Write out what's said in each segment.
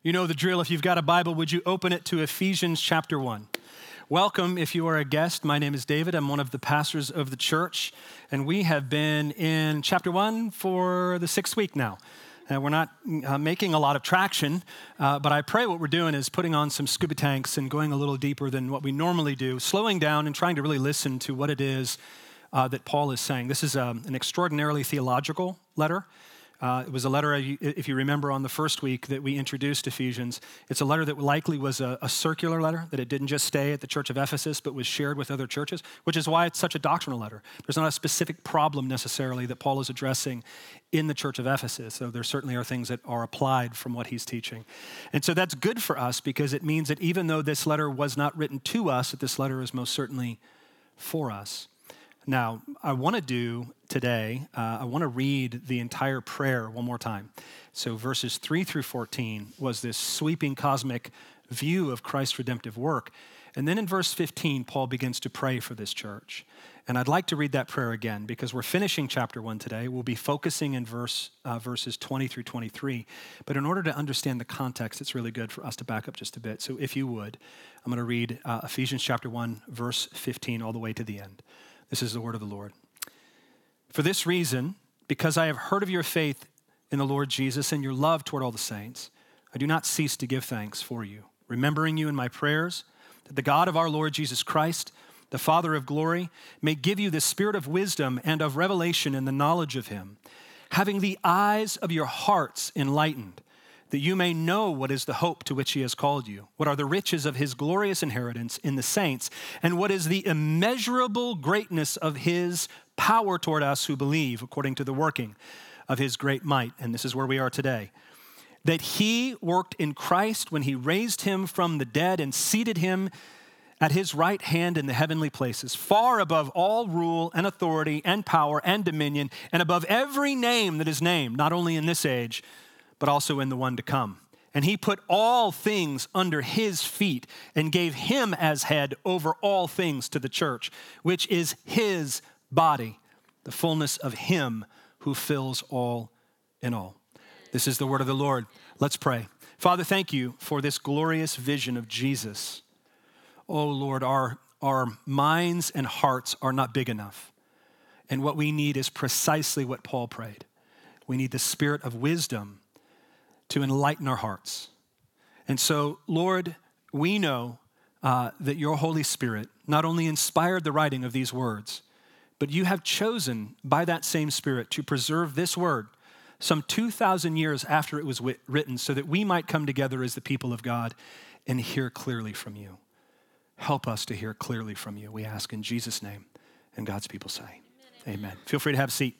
You know the drill. If you've got a Bible, would you open it to Ephesians chapter 1? Welcome if you are a guest. My name is David. I'm one of the pastors of the church, and we have been in chapter 1 for the sixth week now. We're not making a lot of traction, but I pray what we're doing is putting on some scuba tanks and going a little deeper than what we normally do, slowing down and trying to really listen to what it is that Paul is saying. This is an extraordinarily theological letter. It was a letter, if you remember on the first week that we introduced Ephesians, it's a letter that likely was a circular letter, that it didn't just stay at the church of Ephesus, but was shared with other churches, which is why it's such a doctrinal letter. There's not a specific problem necessarily that Paul is addressing in the church of Ephesus, so there certainly are things that are applied from what he's teaching. And so that's good for us because it means that even though this letter was not written to us, that this letter is most certainly for us. Now, I want to do today, I want to read the entire prayer one more time. So verses 3 through 14 was this sweeping cosmic view of Christ's redemptive work. And then in verse 15, Paul begins to pray for this church. And I'd like to read that prayer again because we're finishing chapter 1 today. We'll be focusing in verses 20 through 23. But in order to understand the context, it's really good for us to back up just a bit. So if you would, I'm going to read Ephesians chapter 1, verse 15 all the way to the end. This is the word of the Lord. For this reason, because I have heard of your faith in the Lord Jesus and your love toward all the saints, I do not cease to give thanks for you, remembering you in my prayers, that the God of our Lord Jesus Christ, the Father of glory, may give you the spirit of wisdom and of revelation in the knowledge of him, having the eyes of your hearts enlightened, that you may know what is the hope to which he has called you, what are the riches of his glorious inheritance in the saints, and what is the immeasurable greatness of his power toward us who believe, according to the working of his great might. And this is where we are today. That he worked in Christ when he raised him from the dead and seated him at his right hand in the heavenly places, far above all rule and authority and power and dominion, and above every name that is named, not only in this age, but also in the one to come. And he put all things under his feet and gave him as head over all things to the church, which is his body, the fullness of him who fills all in all. This is the word of the Lord. Let's pray. Father, thank you for this glorious vision of Jesus. Oh Lord, our minds and hearts are not big enough. And what we need is precisely what Paul prayed. We need the spirit of wisdom to enlighten our hearts. And so, Lord, we know that your Holy Spirit not only inspired the writing of these words, but you have chosen by that same Spirit to preserve this word some 2,000 years after it was written so that we might come together as the people of God and hear clearly from you. Help us to hear clearly from you, we ask in Jesus' name. And God's people say, amen. Feel free to have a seat.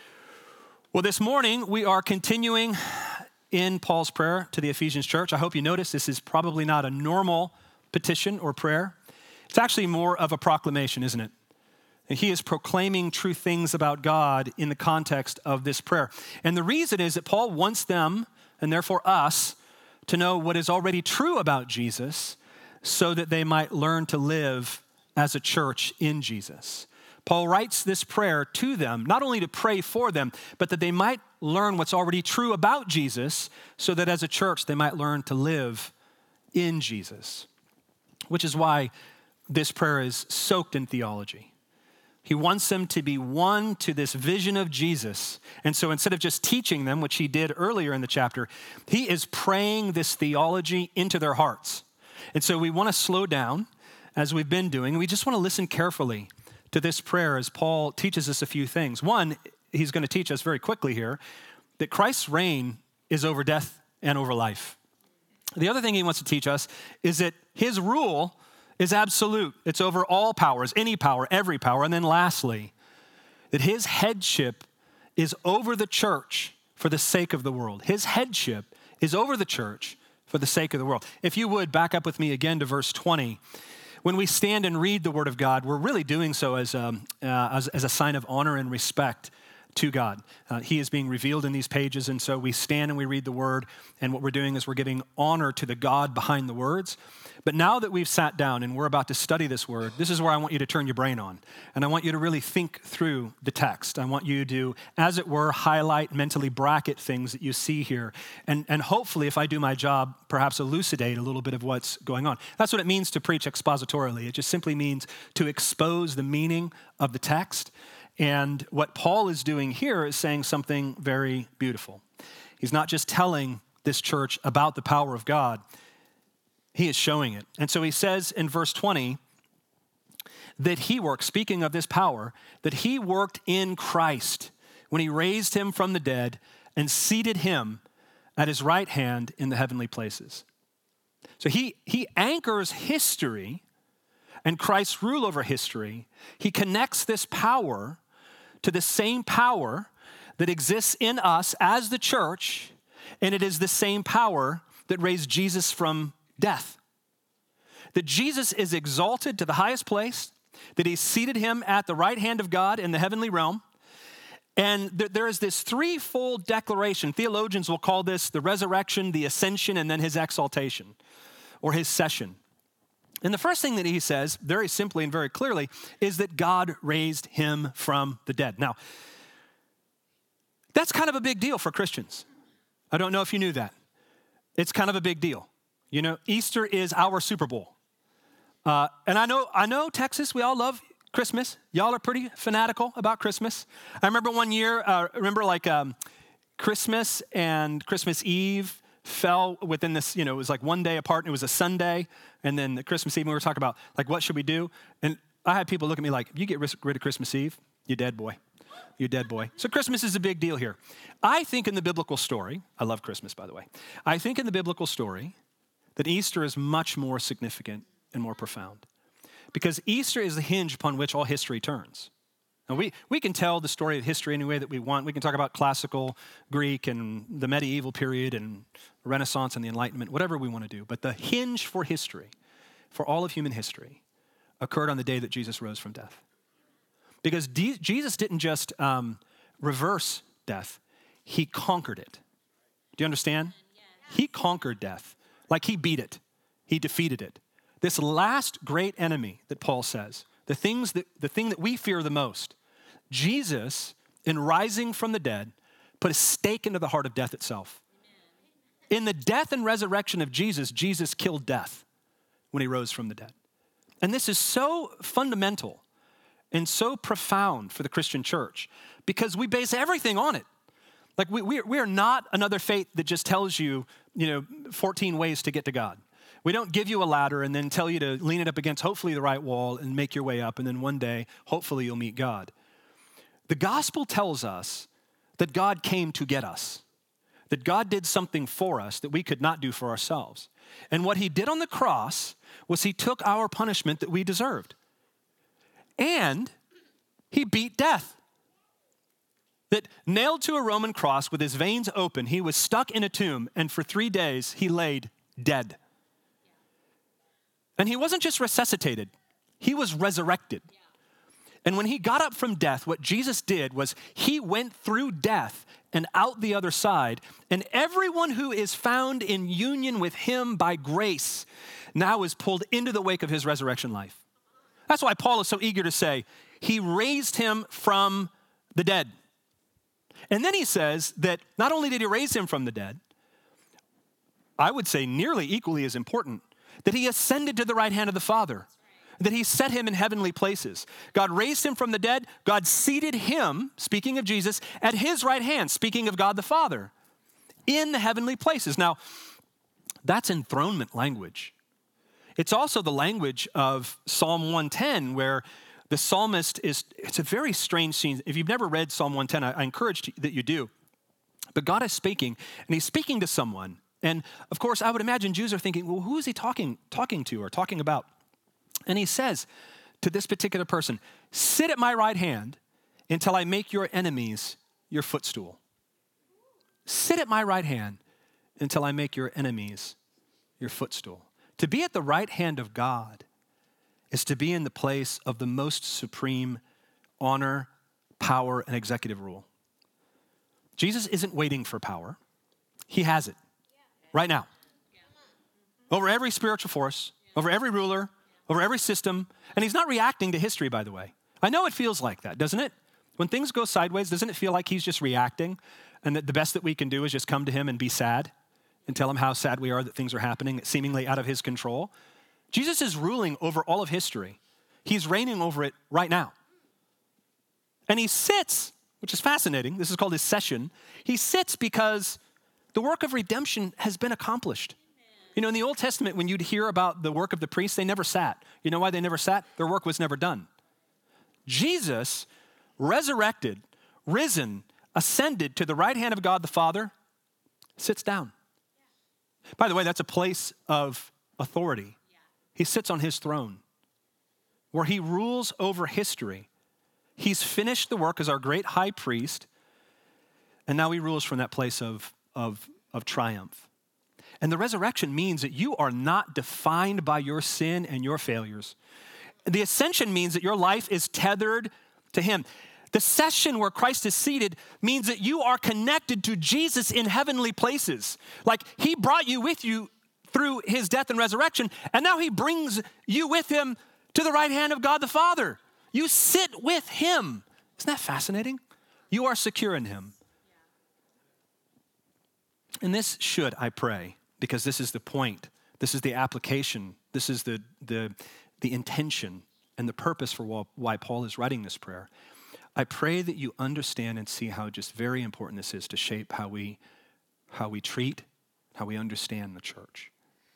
Well, this morning we are continuing in Paul's prayer to the Ephesians church. I hope you notice this is probably not a normal petition or prayer. It's actually more of a proclamation, isn't it? And he is proclaiming true things about God in the context of this prayer. And the reason is that Paul wants them, and therefore us, to know what is already true about Jesus so that they might learn to live as a church in Jesus. Paul writes this prayer to them, not only to pray for them, but that they might learn what's already true about Jesus so that as a church they might learn to live in Jesus, which is why this prayer is soaked in theology. He wants them to be one to this vision of Jesus. And so instead of just teaching them, which he did earlier in the chapter, he is praying this theology into their hearts. And so we want to slow down as we've been doing. We just want to listen carefully to this prayer as Paul teaches us a few things. One, he's going to teach us very quickly here that Christ's reign is over death and over life. The other thing he wants to teach us is that his rule is absolute. It's over all powers, any power, every power. And then lastly, that his headship is over the church for the sake of the world. His headship is over the church for the sake of the world. If you would, back up with me again to verse 20. When we stand and read the word of God, we're really doing so as a sign of honor and respect to God. He is being revealed in these pages, and so we stand and we read the word, and what we're doing is we're giving honor to the God behind the words. But now that we've sat down and we're about to study this word, this is where I want you to turn your brain on, and I want you to really think through the text. I want you to, as it were, highlight, mentally bracket things that you see here, and hopefully, if I do my job, perhaps elucidate a little bit of what's going on. That's what it means to preach expositorily. It just simply means to expose the meaning of the text. And what Paul is doing here is saying something very beautiful. He's not just telling this church about the power of God, he is showing it. And so he says in verse 20 that he worked, speaking of this power, that he worked in Christ when he raised him from the dead and seated him at his right hand in the heavenly places. So he anchors history and Christ's rule over history. He connects this power to the same power that exists in us as the church, and it is the same power that raised Jesus from death. That Jesus is exalted to the highest place, that he seated him at the right hand of God in the heavenly realm, and there is this threefold declaration. Theologians will call this the resurrection, the ascension, and then his exaltation, or his session. And the first thing that he says, very simply and very clearly, is that God raised him from the dead. Now, that's kind of a big deal for Christians. I don't know if you knew that. It's kind of a big deal. You know, Easter is our Super Bowl. And I know Texas, we all love Christmas. Y'all are pretty fanatical about Christmas. I remember one year, Christmas and Christmas Eve fell within this, it was like one day apart, and it was a Sunday, and then the Christmas Eve, we were talking about, like, what should we do? And I had people look at me like, if you get rid of Christmas Eve, you're dead, boy. You're dead, boy. So Christmas is a big deal here. I think in the biblical story, I love Christmas, by the way. I think in the biblical story that Easter is much more significant and more profound, because Easter is the hinge upon which all history turns. And we can tell the story of history any way that we want. We can talk about classical Greek and the medieval period and Renaissance and the Enlightenment, whatever we want to do. But the hinge for history, for all of human history, occurred on the day that Jesus rose from death. Because Jesus didn't just reverse death, he conquered it. Do you understand? He conquered death. Like he beat it. He defeated it. This last great enemy that Paul says, the thing that we fear the most, Jesus, in rising from the dead, put a stake into the heart of death itself. In the death and resurrection of Jesus, Jesus killed death when he rose from the dead. And this is so fundamental and so profound for the Christian church because we base everything on it. Like we are not another faith that just tells you, 14 ways to get to God. We don't give you a ladder and then tell you to lean it up against hopefully the right wall and make your way up, and then one day, hopefully you'll meet God. The gospel tells us that God came to get us, that God did something for us that we could not do for ourselves. And what he did on the cross was he took our punishment that we deserved. And he beat death. That nailed to a Roman cross with his veins open, he was stuck in a tomb, and for 3 days he laid dead. And he wasn't just resuscitated, he was resurrected. And when he got up from death, what Jesus did was he went through death and out the other side, and everyone who is found in union with him by grace now is pulled into the wake of his resurrection life. That's why Paul is so eager to say, he raised him from the dead. And then he says that not only did he raise him from the dead, I would say nearly equally as important, that he ascended to the right hand of the Father, that he set him in heavenly places. God raised him from the dead. God seated him, speaking of Jesus, at his right hand, speaking of God the Father, in the heavenly places. Now, that's enthronement language. It's also the language of Psalm 110, where the psalmist it's a very strange scene. If you've never read Psalm 110, I encourage that you do. But God is speaking, and he's speaking to someone. And of course, I would imagine Jews are thinking, well, who is he talking to or talking about? And he says to this particular person, sit at my right hand until I make your enemies your footstool. Sit at my right hand until I make your enemies your footstool. To be at the right hand of God is to be in the place of the most supreme honor, power, and executive rule. Jesus isn't waiting for power. He has it right now. Over every spiritual force, over every ruler, over every system. And he's not reacting to history, by the way. I know it feels like that, doesn't it? When things go sideways, doesn't it feel like he's just reacting and that the best that we can do is just come to him and be sad and tell him how sad we are that things are happening seemingly out of his control? Jesus is ruling over all of history. He's reigning over it right now. And he sits, which is fascinating. This is called his session. He sits because the work of redemption has been accomplished. You know, in the Old Testament, when you'd hear about the work of the priests, they never sat. You know why they never sat? Their work was never done. Jesus, resurrected, risen, ascended to the right hand of God the Father, sits down. By the way, that's a place of authority. He sits on his throne where he rules over history. He's finished the work as our great high priest, and now he rules from that place of triumph. And the resurrection means that you are not defined by your sin and your failures. The ascension means that your life is tethered to him. The session where Christ is seated means that you are connected to Jesus in heavenly places. Like he brought you with you through his death and resurrection, and now he brings you with him to the right hand of God the Father. You sit with him. Isn't that fascinating? You are secure in him. And this should, I pray, because this is the point, this is the application, this is the intention and the purpose for why Paul is writing this prayer. I pray that you understand and see how just very important this is to shape how we treat, how we understand the church.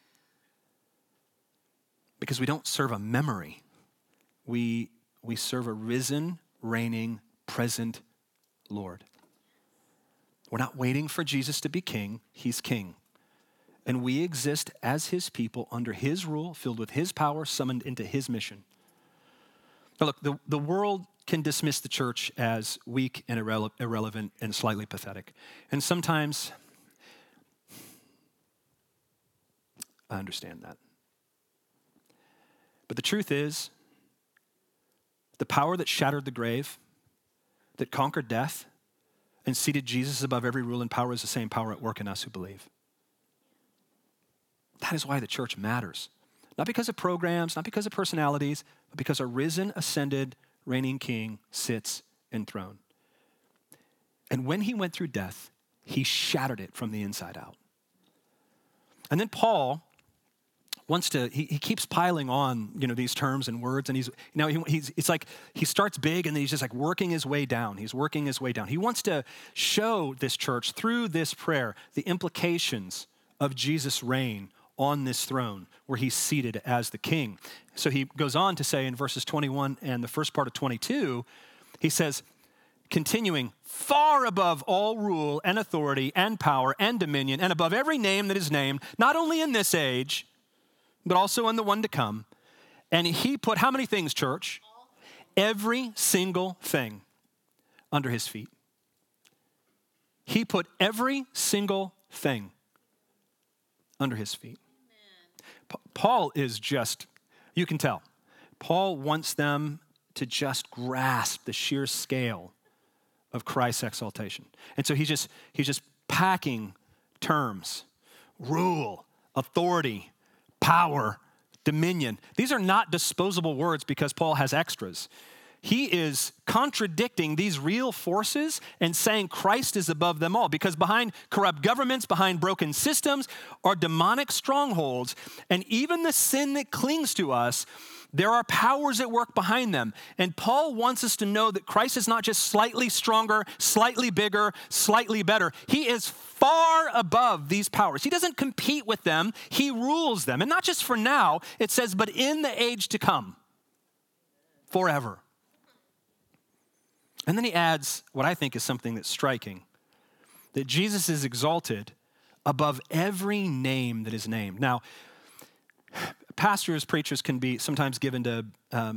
Because we don't serve a memory. We serve a risen, reigning, present Lord. We're not waiting for Jesus to be king. He's king. And we exist as his people under his rule, filled with his power, summoned into his mission. Now look, the world can dismiss the church as weak and irrelevant and slightly pathetic. And sometimes I understand that. But the truth is, the power that shattered the grave, that conquered death, and seated Jesus above every rule and power is the same power at work in us who believe. That is why the church matters. Not because of programs, not because of personalities, but because a risen, ascended, reigning king sits enthroned. And when he went through death, he shattered it from the inside out. And then Paul wants to, he keeps piling on, these terms and words, and it's like he starts big and then he's just like working his way down. He's working his way down. He wants to show this church through this prayer the implications of Jesus' reign on this throne where he's seated as the king. So he goes on to say in verses 21 and the first part of 22, he says, continuing, far above all rule and authority and power and dominion and above every name that is named, not only in this age, but also in the one to come. And he put how many things, church? Every single thing under his feet. He put every single thing under his feet. Paul is just, you can tell, Paul wants them to just grasp the sheer scale of Christ's exaltation. And so he's just packing terms, rule, authority, power, dominion. These are not disposable words because Paul has extras. He is contradicting these real forces and saying Christ is above them all, because behind corrupt governments, behind broken systems are demonic strongholds, and even the sin that clings to us, there are powers at work behind them. And Paul wants us to know that Christ is not just slightly stronger, slightly bigger, slightly better. He is far above these powers. He doesn't compete with them. He rules them. And not just for now, it says, but in the age to come, forever. And then he adds what I think is something that's striking, that Jesus is exalted above every name that is named. Now, pastors, preachers can be sometimes given to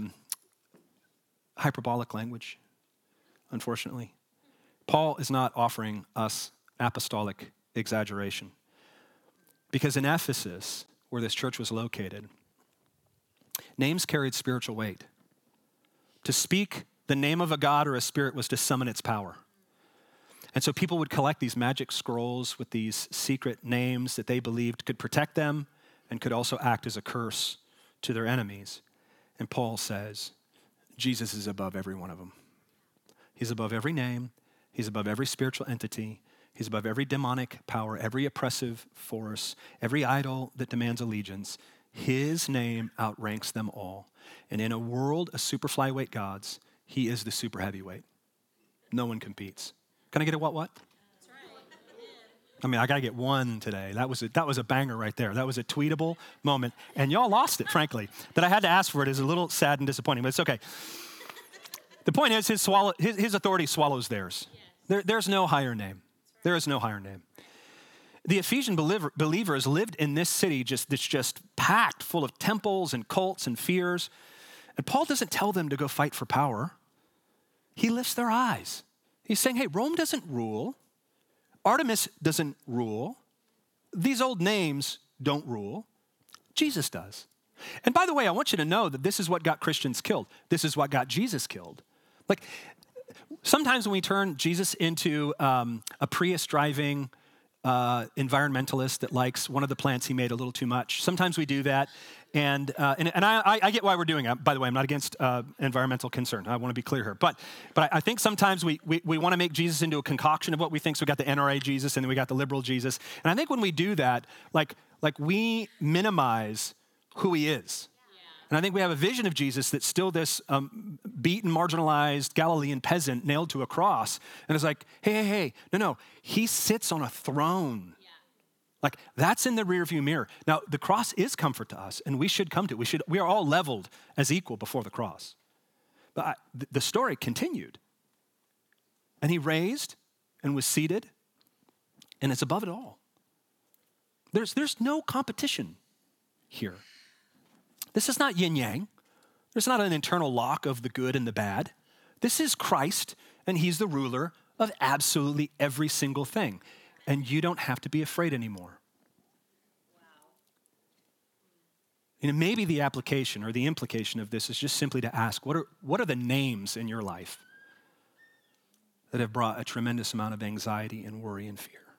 hyperbolic language, unfortunately. Paul is not offering us apostolic exaggeration, because in Ephesus, where this church was located, names carried spiritual weight. To speak the name of a god or a spirit was to summon its power. And so people would collect these magic scrolls with these secret names that they believed could protect them and could also act as a curse to their enemies. And Paul says, Jesus is above every one of them. He's above every name. He's above every spiritual entity. He's above every demonic power, every oppressive force, every idol that demands allegiance. His name outranks them all. And in a world of super flyweight gods, he is the super heavyweight. No one competes. Can I get a what? That's right. I mean, I got to get one today. That was a banger right there. That was a tweetable moment. And y'all lost it, frankly. That I had to ask for it is a little sad and disappointing, but it's okay. The point is his authority swallows theirs. There's no higher name. There is no higher name. The Ephesian believers lived in this city that's just packed full of temples and cults and fears. And Paul doesn't tell them to go fight for power. He lifts their eyes. He's saying, hey, Rome doesn't rule. Artemis doesn't rule. These old names don't rule. Jesus does. And by the way, I want you to know that this is what got Christians killed. This is what got Jesus killed. Like, sometimes when we turn Jesus into a Prius-driving environmentalist that likes one of the plants he made a little too much, sometimes we do that. And I get why we're doing it. By the way, I'm not against environmental concern. I want to be clear here. But I think sometimes we want to make Jesus into a concoction of what we think. So we got the NRA Jesus and then we got the liberal Jesus. And I think when we do that, like we minimize who he is. And I think we have a vision of Jesus that's still this beaten, marginalized Galilean peasant nailed to a cross. And it's like, hey, no. He sits on a throne. Yeah. Like, that's in the rearview mirror. Now, the cross is comfort to us, and we should come to it. We are all leveled as equal before the cross. But the story continued. And he raised and was seated, and it's above it all. There's no competition here. This is not yin-yang. There's not an internal lock of the good and the bad. This is Christ, and he's the ruler of absolutely every single thing. And you don't have to be afraid anymore. Wow. You know, maybe the application or the implication of this is just simply to ask, what are the names in your life that have brought a tremendous amount of anxiety and worry and fear?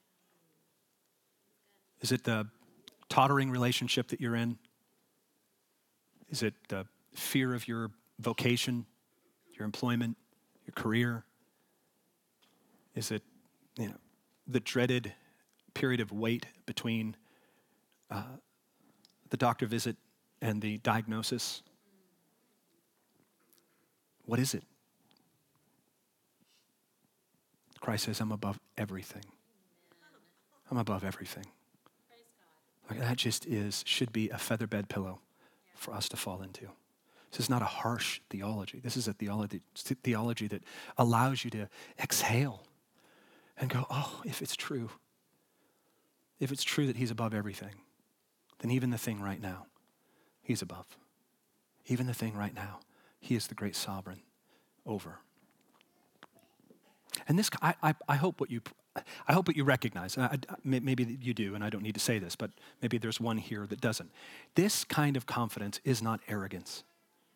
Is it the tottering relationship that you're in? Is it the fear of your vocation, your employment, your career? Is it, the dreaded period of wait between the doctor visit and the diagnosis? What is it? Christ says, I'm above everything. I'm above everything. Like, that just should be a featherbed pillow for us to fall into. This is not a harsh theology. This is a theology that allows you to exhale and go, oh, if it's true that he's above everything, then even the thing right now, he's above. Even the thing right now, he is the great sovereign over. And this, I hope what you recognize, maybe you do, and I don't need to say this, but maybe there's one here that doesn't. This kind of confidence is not arrogance.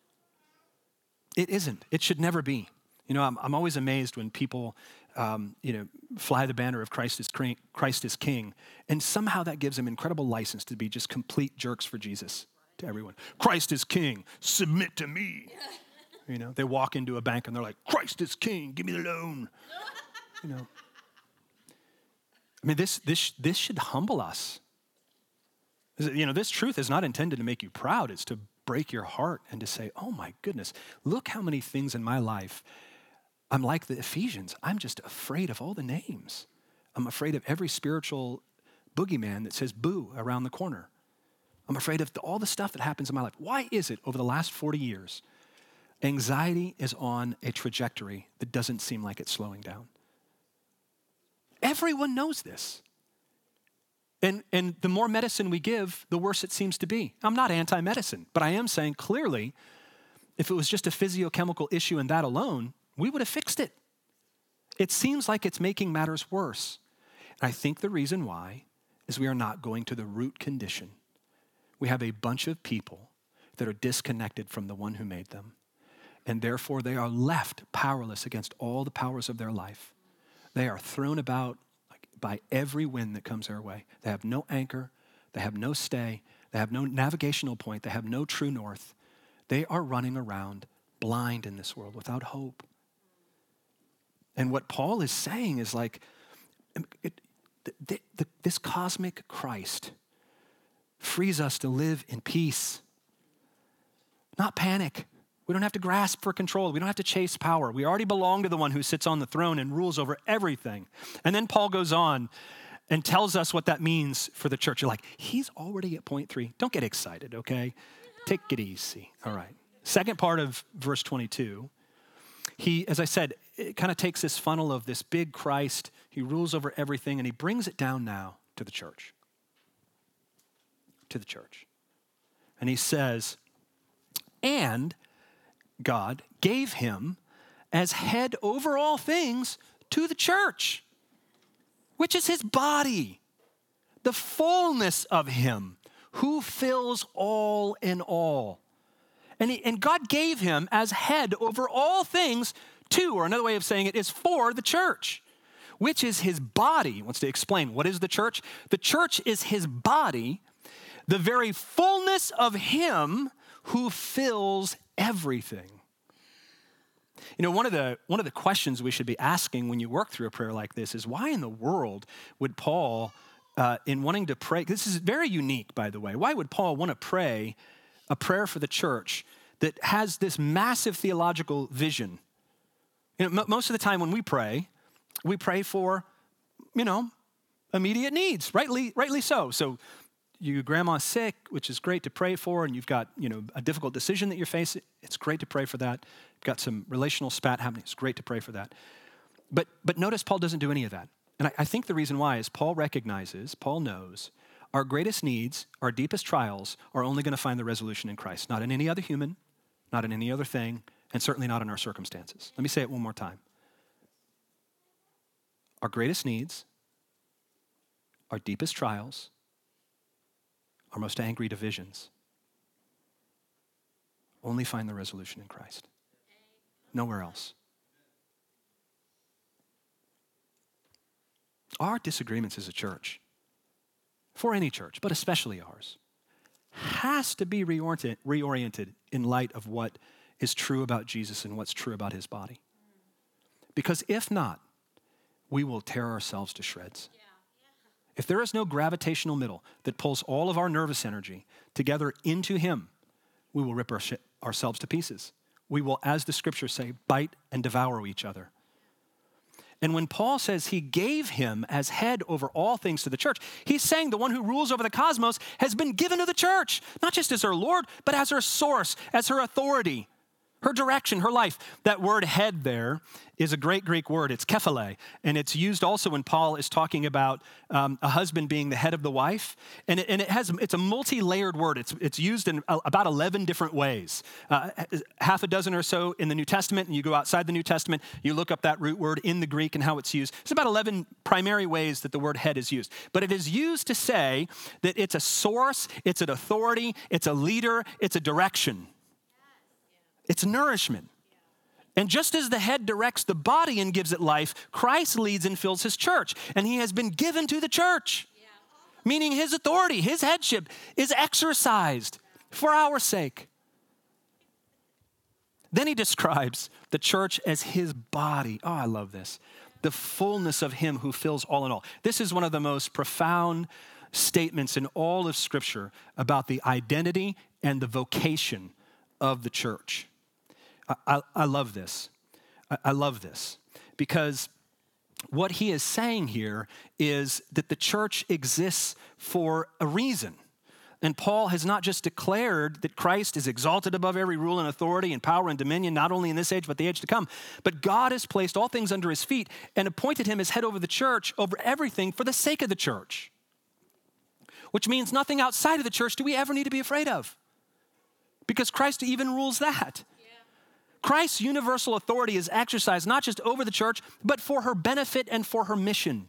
It isn't. It should never be. I'm always amazed when people, fly the banner of Christ is King, and somehow that gives them incredible license to be just complete jerks for Jesus to everyone. Christ is King. Submit to me. They walk into a bank and they're like, Christ is King. Give me the loan. I mean, this should humble us. This truth is not intended to make you proud. It's to break your heart and to say, oh my goodness, look how many things in my life. I'm like the Ephesians. I'm just afraid of all the names. I'm afraid of every spiritual boogeyman that says boo around the corner. I'm afraid of all the stuff that happens in my life. Why is it over the last 40 years, anxiety is on a trajectory that doesn't seem like it's slowing down? Everyone knows this. And the more medicine we give, the worse it seems to be. I'm not anti-medicine, but I am saying clearly, if it was just a physiochemical issue and that alone, we would have fixed it. It seems like it's making matters worse. And I think the reason why is we are not going to the root condition. We have a bunch of people that are disconnected from the one who made them. And therefore they are left powerless against all the powers of their life. They are thrown about by every wind that comes their way. They have no anchor. They have no stay. They have no navigational point. They have no true north. They are running around blind in this world without hope. And what Paul is saying is like, this cosmic Christ frees us to live in peace, not panic. We don't have to grasp for control. We don't have to chase power. We already belong to the one who sits on the throne and rules over everything. And then Paul goes on and tells us what that means for the church. You're like, he's already at point 3. Don't get excited, okay? Take it easy. All right. Second part of verse 22, he, as I said, it kind of takes this funnel of this big Christ. He rules over everything, and he brings it down now to the church. To the church. And he says, and God gave him as head over all things to the church, which is his body, the fullness of him who fills all in all. And God gave him as head over all things to, or another way of saying it is for the church, which is his body. He wants to explain, what is the church? The church is his body, the very fullness of him who fills everything. You know, one of the questions we should be asking when you work through a prayer like this is, why in the world would Paul, in wanting to pray, this is very unique, by the way, why would Paul want to pray a prayer for the church that has this massive theological vision? You know, most of the time when we pray for, immediate needs, rightly so. So your grandma's sick, which is great to pray for, and you've got, a difficult decision that you're facing. It's great to pray for that. You've got some relational spat happening. It's great to pray for that. But notice Paul doesn't do any of that. And I think the reason why is Paul knows our greatest needs, our deepest trials are only going to find the resolution in Christ, not in any other human, not in any other thing, and certainly not in our circumstances. Let me say it one more time. Our greatest needs, our deepest trials, our most angry divisions only find the resolution in Christ. Nowhere else. Our disagreements as a church, for any church, but especially ours, has to be reoriented in light of what is true about Jesus and what's true about his body. Because if not, we will tear ourselves to shreds. If there is no gravitational middle that pulls all of our nervous energy together into him, we will rip ourselves to pieces. We will, as the scriptures say, bite and devour each other. And when Paul says he gave him as head over all things to the church, he's saying the one who rules over the cosmos has been given to the church, not just as her Lord, but as her source, as her authority, her direction, her life. That word head there is a great Greek word. It's kephale, and it's used also when Paul is talking about a husband being the head of the wife. And it's a multi-layered word. It's used in about 11 different ways. Half a dozen or so in the New Testament, and you go outside the New Testament, you look up that root word in the Greek and how it's used. It's about 11 primary ways that the word head is used. But it is used to say that it's a source, it's an authority, it's a leader, it's a direction. It's nourishment. And just as the head directs the body and gives it life, Christ leads and fills his church. And he has been given to the church, meaning his authority, his headship is exercised for our sake. Then he describes the church as his body. Oh, I love this. The fullness of him who fills all in all. This is one of the most profound statements in all of Scripture about the identity and the vocation of the church. I love this. I love this because what he is saying here is that the church exists for a reason. And Paul has not just declared that Christ is exalted above every rule and authority and power and dominion, not only in this age, but the age to come, but God has placed all things under his feet and appointed him as head over the church, over everything for the sake of the church, which means nothing outside of the church do we ever need to be afraid of because Christ even rules that. Christ's universal authority is exercised not just over the church, but for her benefit and for her mission.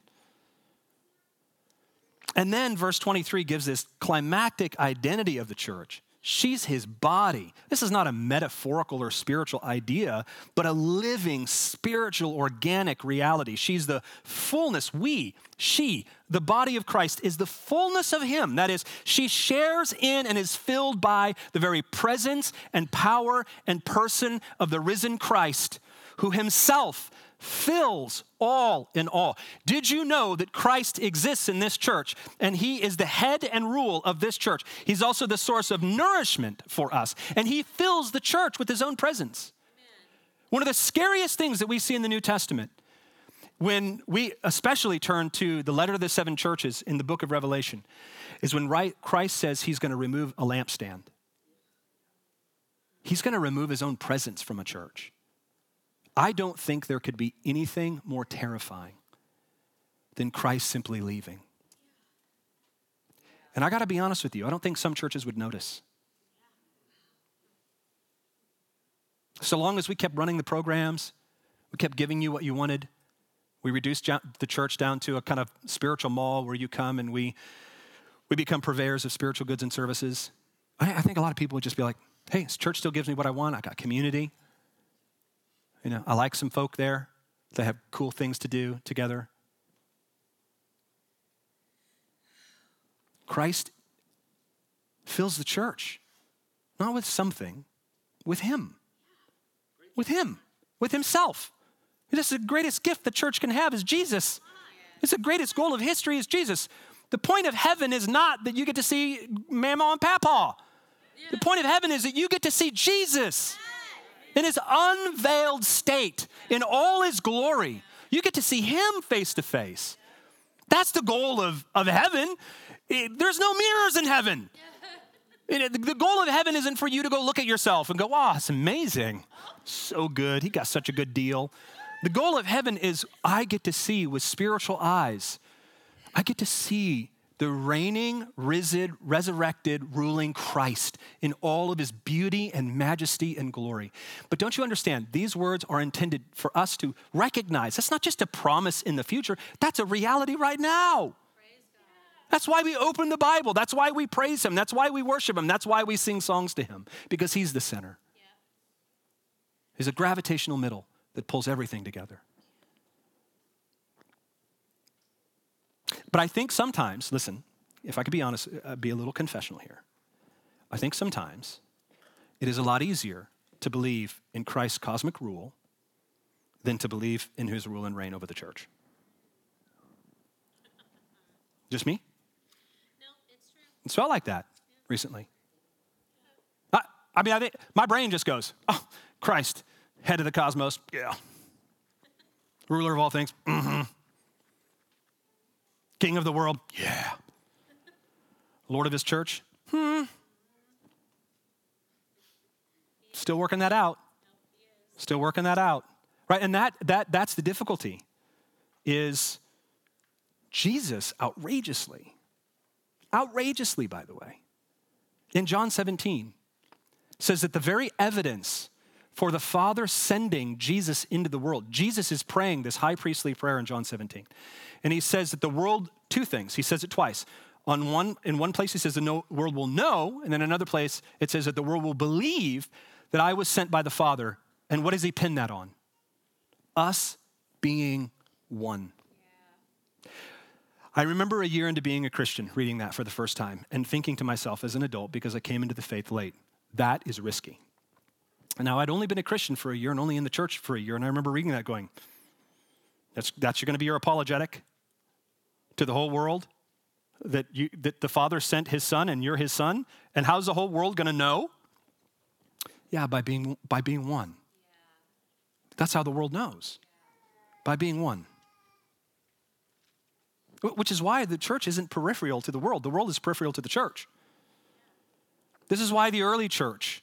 And then verse 23 gives this climactic identity of the church. She's his body. This is not a metaphorical or spiritual idea, but a living, spiritual, organic reality. She's the fullness. She, the body of Christ, is the fullness of him. That is, she shares in and is filled by the very presence and power and person of the risen Christ, who himself fills all in all. Did you know that Christ exists in this church and he is the head and rule of this church? He's also the source of nourishment for us, and he fills the church with his own presence. Amen. One of the scariest things that we see in the New Testament, when we especially turn to the letter to the 7 churches in the book of Revelation, is when Christ says he's going to remove a lampstand. He's going to remove his own presence from a church. I don't think there could be anything more terrifying than Christ simply leaving. And I got to be honest with you, I don't think some churches would notice. So long as we kept running the programs, we kept giving you what you wanted, we reduced the church down to a kind of spiritual mall where you come and we become purveyors of spiritual goods and services. I think a lot of people would just be like, hey, this church still gives me what I want. I got community. You know, I like some folk there. They have cool things to do together. Christ fills the church, not with something, with him. With him, with himself. This is the greatest gift the church can have is Jesus. It's the greatest goal of history is Jesus. The point of heaven is not that you get to see Mama and Papa. The point of heaven is that you get to see Jesus in his unveiled state, in all his glory. You get to see him face to face. That's the goal of heaven. There's no mirrors in heaven. The goal of heaven isn't for you to go look at yourself and go, wow, it's amazing. So good. He got such a good deal. The goal of heaven is I get to see with spiritual eyes. I get to see the reigning, risen, resurrected, ruling Christ in all of his beauty and majesty and glory. But don't you understand, these words are intended for us to recognize. That's not just a promise in the future. That's a reality right now. That's why we open the Bible. That's why we praise him. That's why we worship him. That's why we sing songs to him, because he's the center. He's a gravitational middle that pulls everything together. But I think sometimes, listen, if I could be honest, be a little confessional here. I think sometimes it is a lot easier to believe in Christ's cosmic rule than to believe in his rule and reign over the church. Just me? No, it's true. It's felt like that recently. I think my brain just goes, oh, Christ, head of the cosmos, yeah. Ruler of all things, mm-hmm. King of the world, yeah. Lord of his church, Still working that out. Still working that out. Right? And that's the difficulty, is Jesus outrageously, by the way, in John 17, says that the very evidence for the Father sending Jesus into the world, Jesus is praying this high priestly prayer in John 17. And he says that the world, 2 things, he says it twice. In one place he says the world will know, and then another place it says that the world will believe that I was sent by the Father. And what does he pin that on? Us being one. Yeah. I remember a year into being a Christian, reading that for the first time and thinking to myself as an adult, because I came into the faith late, that is risky. And now I'd only been a Christian for a year and only in the church for a year, and I remember reading that going, that's going to be your apologetic to the whole world, that the Father sent his Son and you're his Son, and how's the whole world going to know? Yeah, by being one. Yeah. That's how the world knows, by being one. Which is why the church isn't peripheral to the world. The world is peripheral to the church. This is why the early church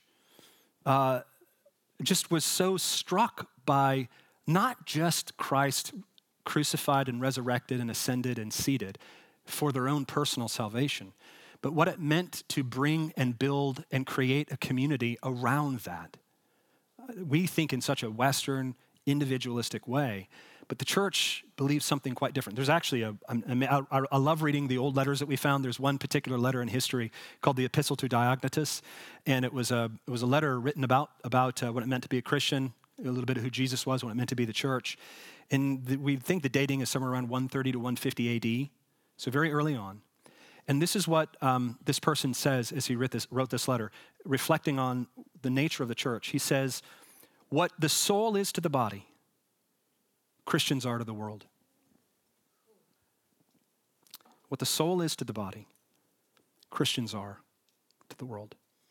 just was so struck by not just Christ crucified and resurrected and ascended and seated for their own personal salvation, but what it meant to bring and build and create a community around that. We think in such a Western, individualistic way, But the church believes something quite different. There's actually I love reading the old letters that we found. There's one particular letter in history called the Epistle to Diognetus, and it was a letter written about what it meant to be a Christian, a little bit of who Jesus was, what it meant to be the church. And we think the dating is somewhere around 130 to 150 AD, so very early on. And this is what this person says as he wrote this letter, reflecting on the nature of the church. He says, what the soul is to the body, Christians are to the world. What the soul is to the body, Christians are to the world.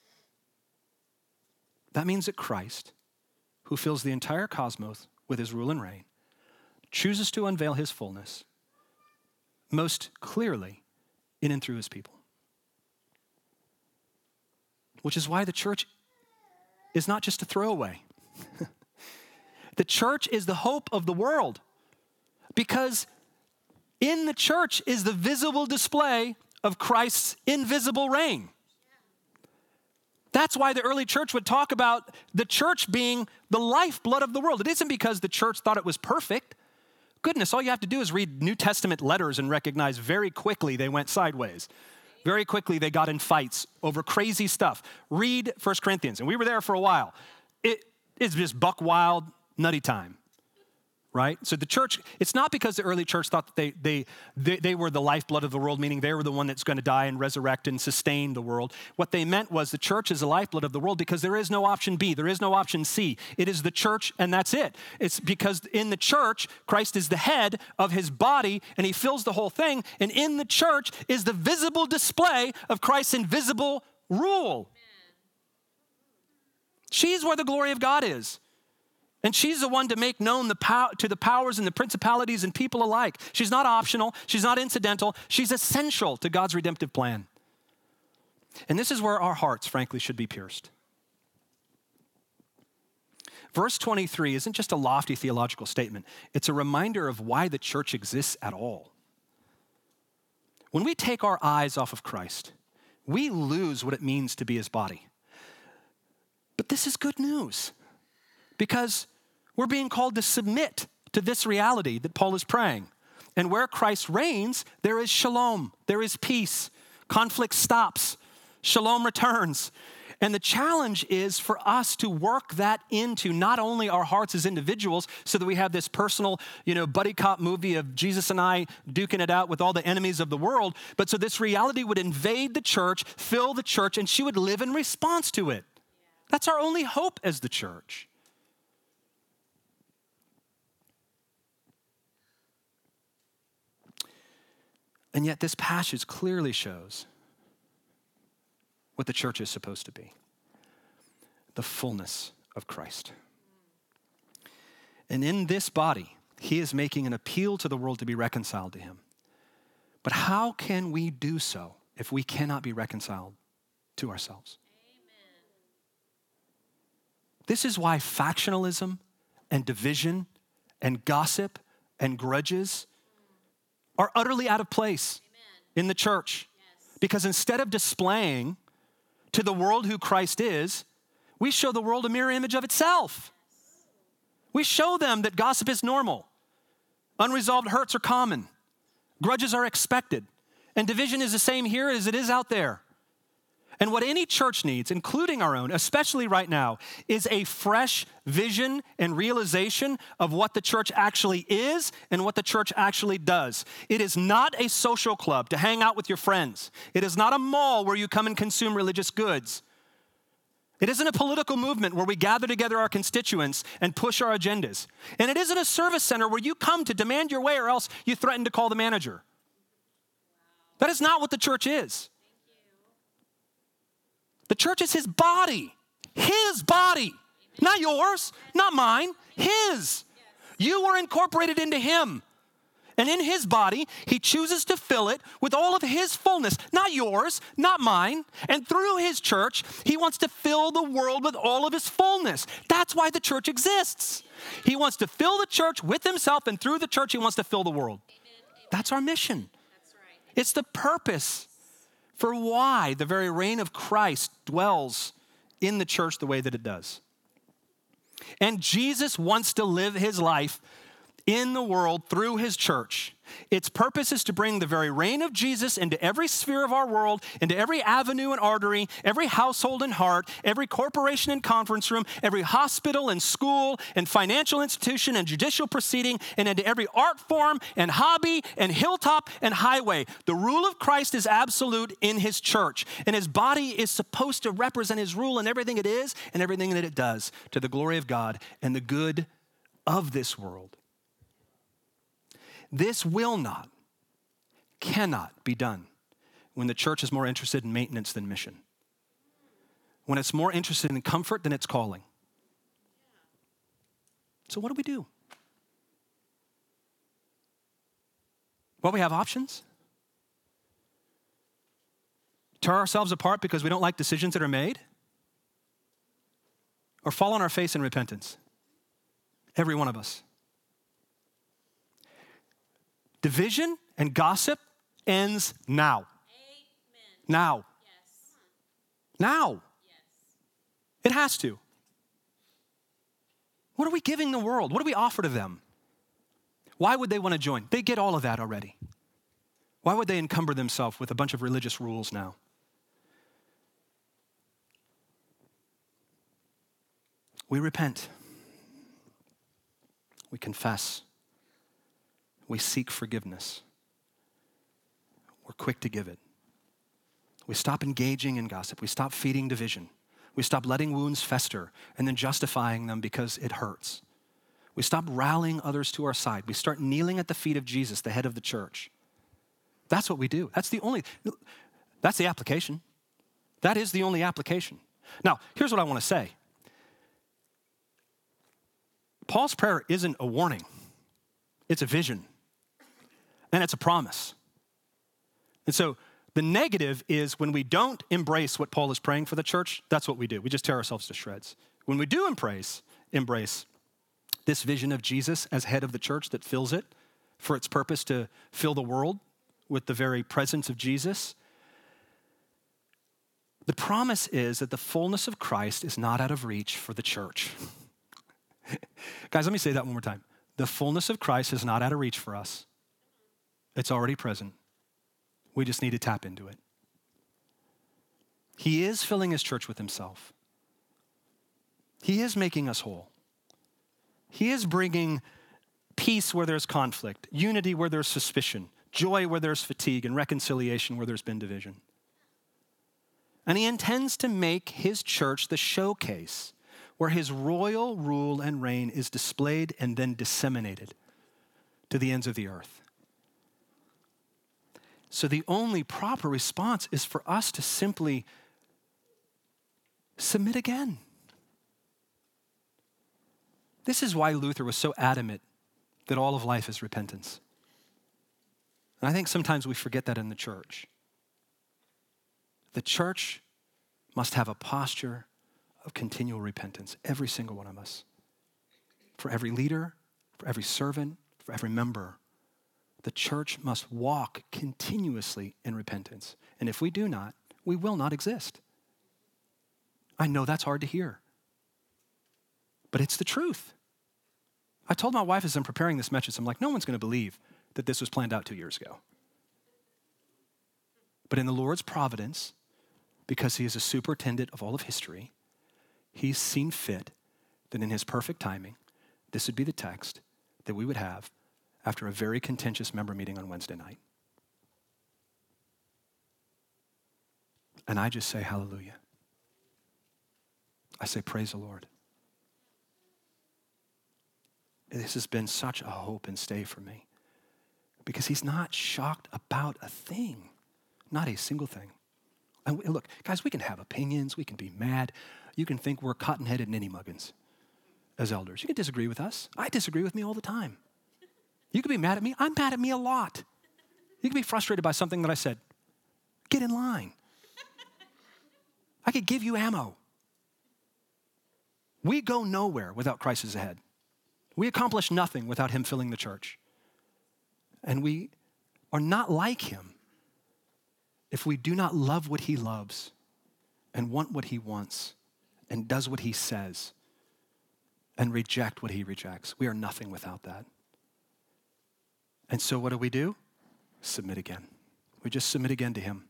That means that Christ, who fills the entire cosmos with his rule and reign, chooses to unveil his fullness most clearly in and through his people. Which is why the church is not just a throwaway. The church is the hope of the world, because in the church is the visible display of Christ's invisible reign. That's why the early church would talk about the church being the lifeblood of the world. It isn't because the church thought it was perfect. Goodness, all you have to do is read New Testament letters and recognize very quickly they went sideways. Very quickly they got in fights over crazy stuff. Read 1 Corinthians, and we were there for a while. It's just buck wild, nutty time, right? So the church, it's not because the early church thought that they were the lifeblood of the world, meaning they were the one that's going to die and resurrect and sustain the world. What they meant was the church is the lifeblood of the world because there is no option B, there is no option C. It is the church and that's it. It's because in the church, Christ is the head of his body and he fills the whole thing. And in the church is the visible display of Christ's invisible rule. She's where the glory of God is. And she's the one to make known to the powers and the principalities and people alike. She's not optional. She's not incidental. She's essential to God's redemptive plan. And this is where our hearts, frankly, should be pierced. Verse 23 isn't just a lofty theological statement. It's a reminder of why the church exists at all. When we take our eyes off of Christ, we lose what it means to be his body. But this is good news because we're being called to submit to this reality that Paul is praying. And where Christ reigns, there is shalom, there is peace. Conflict stops, shalom returns. And the challenge is for us to work that into not only our hearts as individuals so that we have this personal, buddy cop movie of Jesus and I duking it out with all the enemies of the world, but so this reality would invade the church, fill the church, and she would live in response to it. That's our only hope as the church. And yet this passage clearly shows what the church is supposed to be. The fullness of Christ. And in this body, he is making an appeal to the world to be reconciled to him. But how can we do so if we cannot be reconciled to ourselves? This is why factionalism and division and gossip and grudges are utterly out of place in the church. Yes. Because instead of displaying to the world who Christ is, we show the world a mirror image of itself. Yes. We show them that gossip is normal. Unresolved hurts are common. Grudges are expected. And division is the same here as it is out there. And what any church needs, including our own, especially right now, is a fresh vision and realization of what the church actually is and what the church actually does. It is not a social club to hang out with your friends. It is not a mall where you come and consume religious goods. It isn't a political movement where we gather together our constituents and push our agendas. And it isn't a service center where you come to demand your way or else you threaten to call the manager. That is not what the church is. The church is his body. His body. Not yours, not mine, his. You were incorporated into him. And in his body, he chooses to fill it with all of his fullness, not yours, not mine. And through his church, he wants to fill the world with all of his fullness. That's why the church exists. He wants to fill the church with himself, and through the church, he wants to fill the world. That's our mission. It's the purpose for why the very reign of Christ dwells in the church the way that it does. And Jesus wants to live his life in the world through his church. Its purpose is to bring the very reign of Jesus into every sphere of our world, into every avenue and artery, every household and heart, every corporation and conference room, every hospital and school and financial institution and judicial proceeding, and into every art form and hobby and hilltop and highway. The rule of Christ is absolute in his church, and his body is supposed to represent his rule in everything it is and everything that it does to the glory of God and the good of this world. This will not, cannot be done when the church is more interested in maintenance than mission. When it's more interested in comfort than its calling. So what do? Well, we have options. Tear ourselves apart because we don't like decisions that are made. Or fall on our face in repentance. Every one of us. Division and gossip ends now. Amen. Now. Yes. Now. Yes. It has to. What are we giving the world? What do we offer to them? Why would they want to join? They get all of that already. Why would they encumber themselves with a bunch of religious rules now? We repent. We confess. We seek forgiveness. We're quick to give it. We stop engaging in gossip. We stop feeding division. We stop letting wounds fester and then justifying them because it hurts. We stop rallying others to our side. We start kneeling at the feet of Jesus, the head of the church. That's what we do. That's the application. That is the only application. Now, here's what I want to say. Paul's prayer isn't a warning. It's a vision. And it's a promise. And so the negative is when we don't embrace what Paul is praying for the church, that's what we do. We just tear ourselves to shreds. When we do embrace this vision of Jesus as head of the church that fills it for its purpose to fill the world with the very presence of Jesus, the promise is that the fullness of Christ is not out of reach for the church. Guys, let me say that one more time. The fullness of Christ is not out of reach for us. It's already present. We just need to tap into it. He is filling his church with himself. He is making us whole. He is bringing peace where there's conflict, unity where there's suspicion, joy where there's fatigue, and reconciliation where there's been division. And he intends to make his church the showcase where his royal rule and reign is displayed and then disseminated to the ends of the earth. So the only proper response is for us to simply submit again. This is why Luther was so adamant that all of life is repentance. And I think sometimes we forget that in the church. The church must have a posture of continual repentance, every single one of us. For every leader, for every servant, for every member. The church must walk continuously in repentance. And if we do not, we will not exist. I know that's hard to hear. But it's the truth. I told my wife as I'm preparing this message, I'm like, no one's going to believe that this was planned out 2 years ago. But in the Lord's providence, because he is a superintendent of all of history, he's seen fit that in his perfect timing, this would be the text that we would have after a very contentious member meeting on Wednesday night. And I just say hallelujah. I say praise the Lord. This has been such a hope and stay for me because he's not shocked about a thing, not a single thing. And look, guys, we can have opinions. We can be mad. You can think we're cotton-headed ninny-muggins as elders. You can disagree with us. I disagree with me all the time. You can be mad at me. I'm mad at me a lot. You can be frustrated by something that I said. Get in line. I could give you ammo. We go nowhere without Christ as the head. We accomplish nothing without him filling the church. And we are not like him if we do not love what he loves and want what he wants and does what he says and reject what he rejects. We are nothing without that. And so what do? Submit again. We just submit again to him.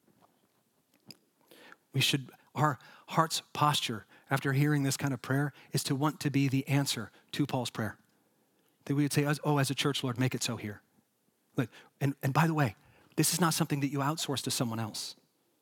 Our heart's posture after hearing this kind of prayer is to want to be the answer to Paul's prayer. That we would say, oh, as a church, Lord, make it so here. Look, and by the way, this is not something that you outsource to someone else.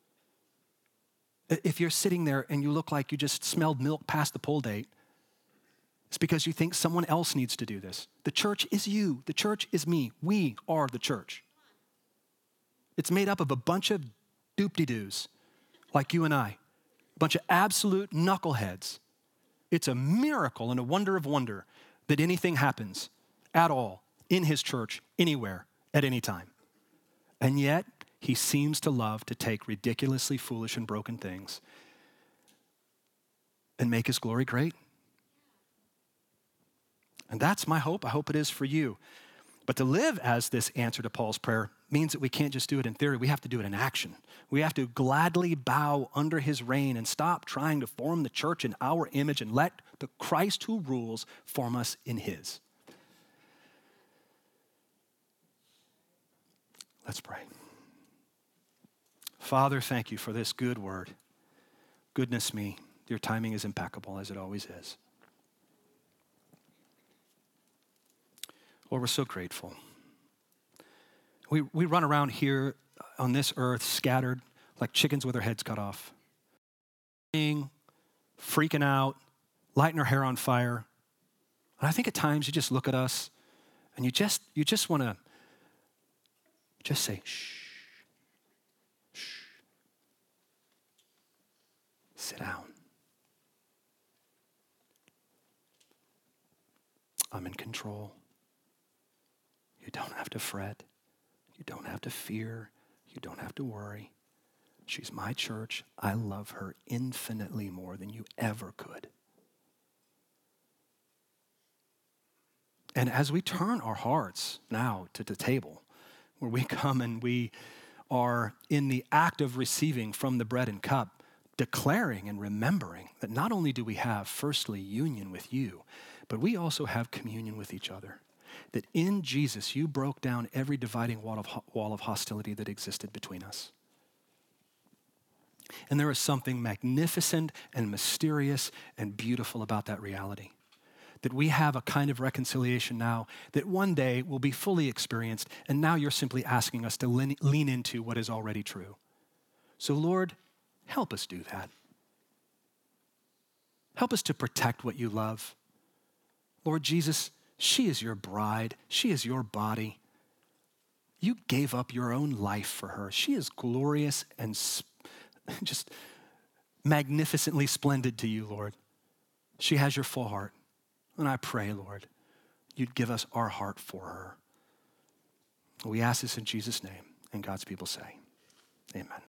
If you're sitting there and you look like you just smelled milk past the pull date, it's because you think someone else needs to do this. The church is you. The church is me. We are the church. It's made up of a bunch of doop-de-doos like you and I, a bunch of absolute knuckleheads. It's a miracle and a wonder of wonder that anything happens at all in his church, anywhere, at any time. And yet, he seems to love to take ridiculously foolish and broken things and make his glory great. And that's my hope. I hope it is for you. But to live as this answer to Paul's prayer means that we can't just do it in theory. We have to do it in action. We have to gladly bow under his reign and stop trying to form the church in our image and let the Christ who rules form us in his. Let's pray. Father, thank you for this good word. Goodness me, your timing is impeccable as it always is. Lord, we're so grateful. We run around here on this earth scattered like chickens with their heads cut off. Freaking out, lighting our hair on fire. And I think at times you just look at us and you just want to just say, shh, shh. Sit down. I'm in control. You don't have to fret. You don't have to fear. You don't have to worry. She's my church. I love her infinitely more than you ever could. And as we turn our hearts now to the table, where we come and we are in the act of receiving from the bread and cup, declaring and remembering that not only do we have, firstly, union with you, but we also have communion with each other. That in Jesus, you broke down every dividing wall of hostility that existed between us. And there is something magnificent and mysterious and beautiful about that reality. That we have a kind of reconciliation now that one day will be fully experienced, and now you're simply asking us to lean into what is already true. So Lord, help us do that. Help us to protect what you love. Lord Jesus, she is your bride. She is your body. You gave up your own life for her. She is glorious and just magnificently splendid to you, Lord. She has your full heart. And I pray, Lord, you'd give us our heart for her. We ask this in Jesus' name, and God's people say, amen.